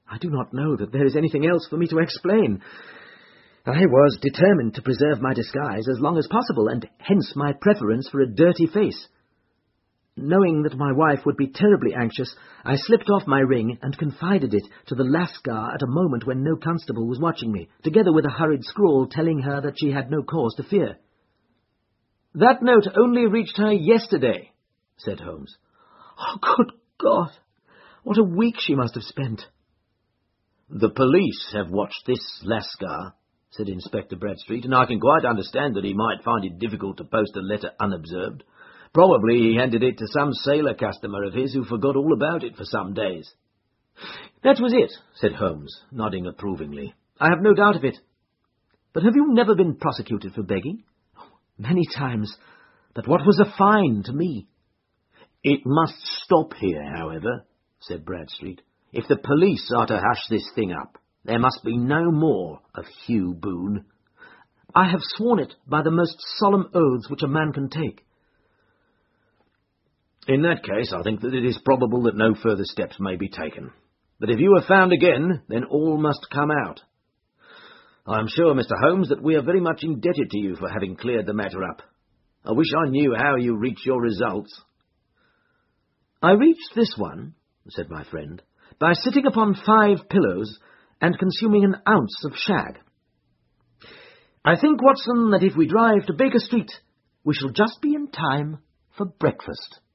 I do not know that there is anything else for me to explain. I was determined to preserve my disguise as long as possible, and hence my preference for a dirty face. Knowing that my wife would be terribly anxious, I slipped off my ring and confided it to the Lascar at a moment when no constable was watching me, together with a hurried scrawl telling her that she had no cause to fear. "That note only reached her yesterday," said Holmes. "Oh, good God! What a week she must have spent." "The police have watched this Lascar," said Inspector Bradstreet, "and I can quite understand that he might find it difficult to post a letter unobserved. Probably he handed it to some sailor customer of his who forgot all about it for some days." "That was it," said Holmes, nodding approvingly. "I have no doubt of it. But have you never been prosecuted for begging?" "Many times. But what was a fine to me?" "It must stop here, however," said Bradstreet. "If the police are to hush this thing up, there must be no more of Hugh Boone." "I have sworn it by the most solemn oaths which a man can take." "In that case, I think that it is probable that no further steps may be taken. But if you are found again, then all must come out. I am sure, Mr. Holmes, that we are very much indebted to you for having cleared the matter up. I wish I knew how you reach your results." "I reached this one," said my friend, "by sitting upon 5 pillows and consuming an ounce of shag. I think, Watson, that if we drive to Baker Street, we shall just be in time for breakfast."